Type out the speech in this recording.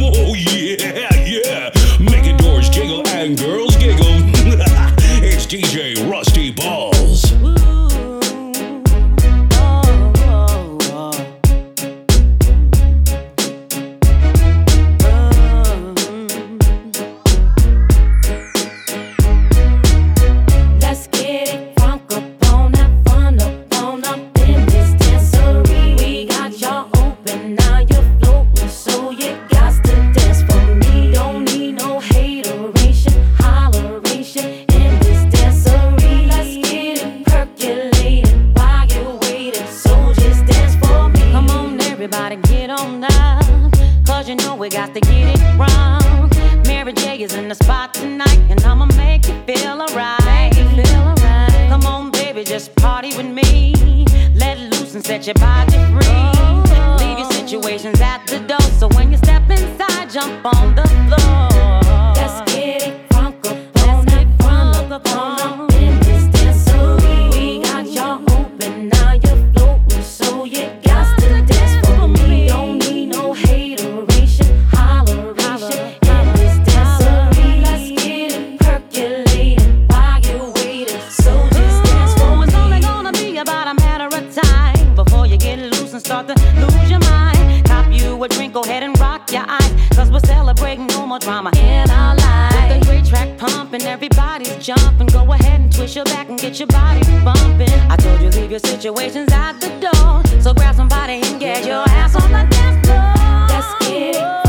Oh yeah, yeah. Making doors jiggle and girls giggle. It's DJ Rusty Balls. We got to get it wrong. Mary J is in the spot tonight, and I'ma make you feel alright. Come on, baby, just party with me. Let loose and set your body free. Leave your situations at the door, so when you step inside, jump on the floor. Let's get it crunk up in this dancery. We got y'all open, now you're floating, so you got to dance for me. Don't need no hateration. Start to lose your mind. Cop you a drink, go ahead and rock your eyes, cause we're celebrating no more drama in our lives. With a great track pumping, everybody's jumping. Go ahead and twist your back and get your body bumping. I told you leave your situations at the door, so grab somebody and get your ass on the dance floor. Let's get it